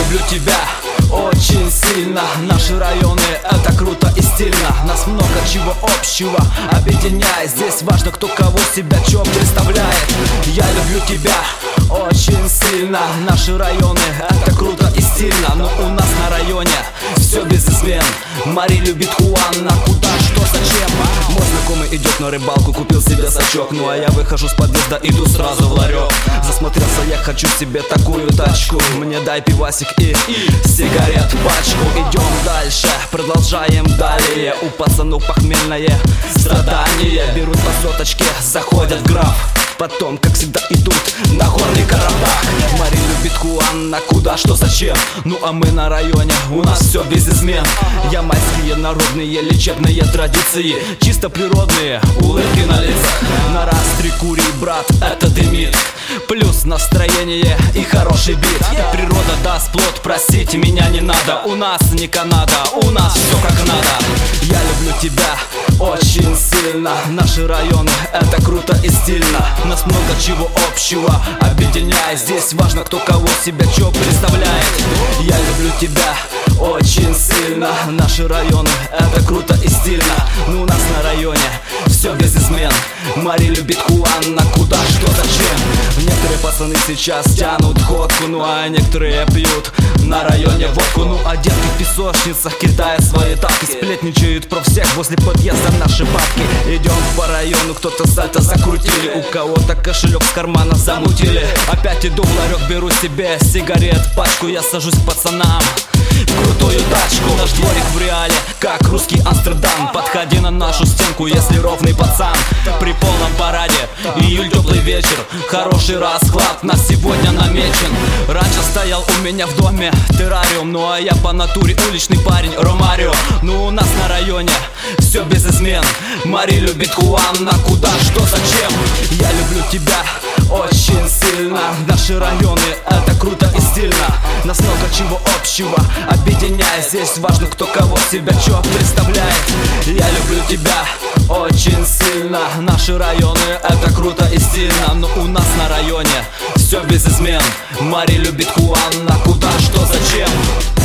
люблю тебя очень сильно. Наши районы — это круто и стильно. Нас много чего общего объединяет. Здесь важно, кто кого себя чё представляет. Я люблю тебя очень сильно. Наши районы — это круто и стильно. Но у нас на районе все без измен. Мари любит Хуана, куда, что, зачем. Мой знакомый идет на рыбалку, купил себе сачок. Ну а я выхожу с подъезда, иду сразу в ларек. Засмотрелся, я хочу себе такую тачку. Мне дай пивасик и сигарет пачку. Идем дальше, продолжаем далее. У пацанов похмельное страдание. Берут по соточке, заходят в граф. Потом, как всегда, идут на горный Карабах. Мари любит Хуана, куда, что, зачем. Ну а мы на районе, у нас все без измен. Ямайские народные лечебные традиции, чисто природные улыбки на лицах. На раз, три, кури, брат, это дымит. Плюс настроение и хороший бит. Природа даст плод, простите, меня не надо. У нас не Канада, у нас все как надо. Я люблю тебя очень сильно. Наши районы — это круто и стильно. Нас много чего общего объединяет. Здесь важно, кто кого себя чё представляет. Я люблю тебя очень сильно. Наши районы — это круто и стильно. Но у нас на районе все без измен. Мари любит Хуана, куда, что, зачем. Некоторые пацаны сейчас тянут ходку, ну а некоторые пьют на районе водку. Ну а детки в песочницах кидают свои тапки, сплетничают про всех возле подъезда наши бабки. Идем по району, кто-то сальто закрутили, у кого-то кошелек с кармана замутили. Опять иду в ларек, беру себе сигарет пачку. Я сажусь к пацанам в крутую тачку. Наш дворик в реале, как русский Амстердам. Подходи на нашу стенку, если ровный пацан. При полном параде, июль, теплый вечер, хороший расклад на сегодня намечен. Раньше стоял у меня в доме террариум, ну а я по натуре уличный парень Ромарио. Ну у нас на районе все без измен. Мари любит Хуана, куда, что, зачем. Я люблю тебя очень сильно. Наши районы — это круто и стильно. Нас много чего общего объединяет. Здесь важно, кто кого себя чё представляет. Я люблю тебя очень сильно. Наши районы — это круто и стильно. Но у нас на районе все без измен. Мари любит Хуана, куда, что, зачем.